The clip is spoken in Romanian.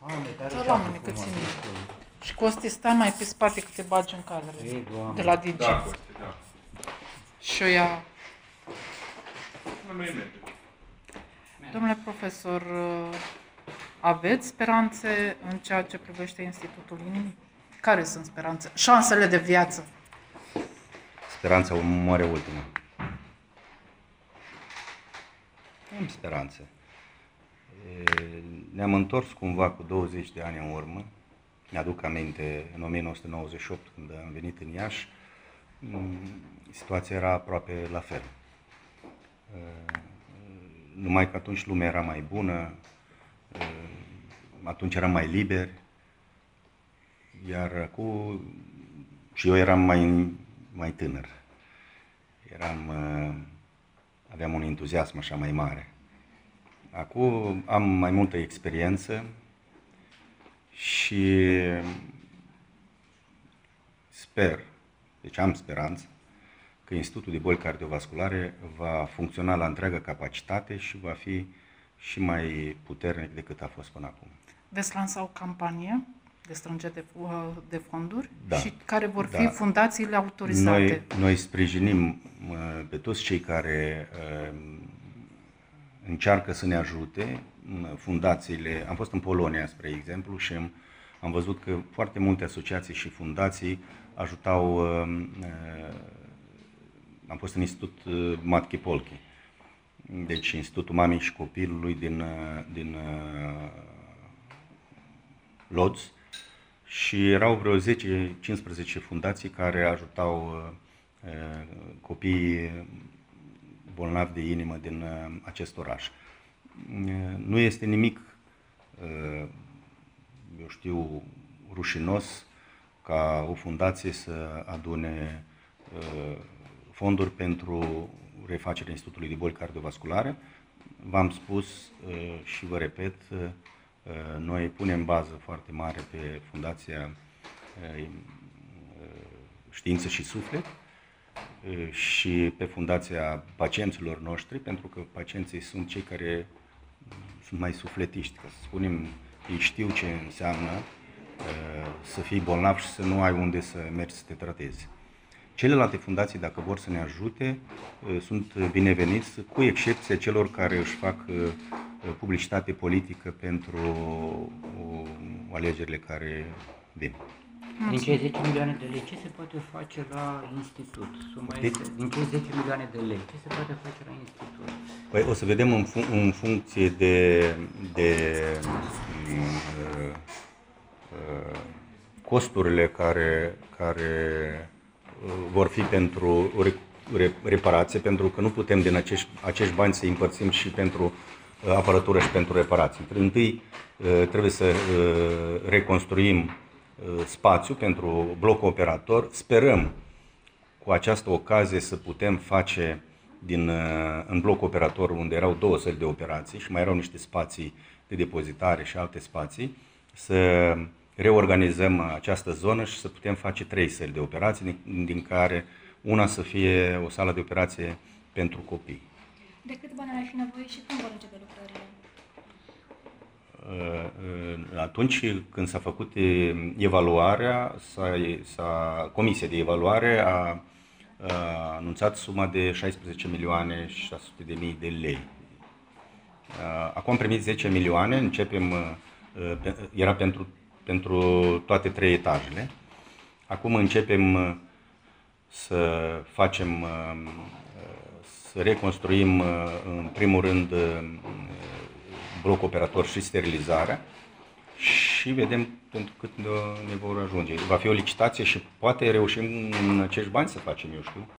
La mine că ține. Și Costi, stai mai pe spate că te bagi în cadre. De la Digi. Da, Costi, da. Și eu ia... Nu merge. Domnule profesor, aveți speranțe în ceea ce privește Institutul Inimii? Care sunt speranțe? Șansele de viață? Speranța moare ultima. Am speranțe. Ne-am întors cumva cu 20 de ani în urmă. Mi-aduc aminte, în 1998, când am venit în Iași, situația era aproape la fel. Numai că atunci lumea era mai bună, atunci eram mai liberi, iar acum și eu eram mai tânăr. Aveam un entuziasm așa mai mare. Acum am mai multă experiență și sper, deci am speranță, că Institutul de Boli Cardiovasculare va funcționa la întreagă capacitate și va fi și mai puternic decât a fost până acum. Veți lansa o campanie de strângere de fonduri? Da. Și care vor fi fundațiile autorizate? Noi sprijinim pe toți cei care încearcă să ne ajute, fundațiile. Am fost în Polonia, spre exemplu, și am văzut că foarte multe asociații și fundații ajutau. Am fost în Institut Matki Polki, deci Institutul Mamei și Copilului din Lodz, și erau vreo 10-15 fundații care ajutau copiii bolnavi de inimă din acest oraș. Nu este nimic, eu știu, rușinos ca o fundație să adune fonduri pentru refacerea Institutului de Boli Cardiovasculare. V-am spus și vă repet, noi punem bază foarte mare pe Fundația Știință și Suflet și pe Fundația pacienților noștri, pentru că pacienții sunt cei care sunt mai sufletiști, ca să spunem, ei știu ce înseamnă să fii bolnav și să nu ai unde să mergi să te tratezi. Celelalte fundații, dacă vor să ne ajute, sunt bineveniți, cu excepția celor care își fac publicitate politică pentru alegerile care vin. Din cei 10 milioane de lei, ce se poate face la institut? Din cei 10 milioane de lei, ce se poate face la institut? Păi o să vedem în funcție de costurile care vor fi pentru reparație, pentru că nu putem din acești bani să împărțim și pentru aparatură și pentru reparații. Întâi trebuie să reconstruim spațiu pentru blocul operator. Sperăm cu această ocazie să putem face în blocul operator, unde erau 2 săli de operații și mai erau niște spații de depozitare și alte spații, să reorganizăm această zonă și să putem face 3 săli de operații, din care una să fie o sală de operație pentru copii. De cât bani ar fi nevoie și când vor începe lucrările? Atunci când s-a făcut evaluarea, comisia de evaluare a anunțat suma de 16 milioane 600 de mii de lei. Acum am primit 10 milioane, începem, era pentru toate 3 etajele. Acum începem să reconstruim în primul rând blocul operator și sterilizarea și vedem pentru cât ne vor ajunge. Va fi o licitație și poate reușim în acești bani să facem, eu știu.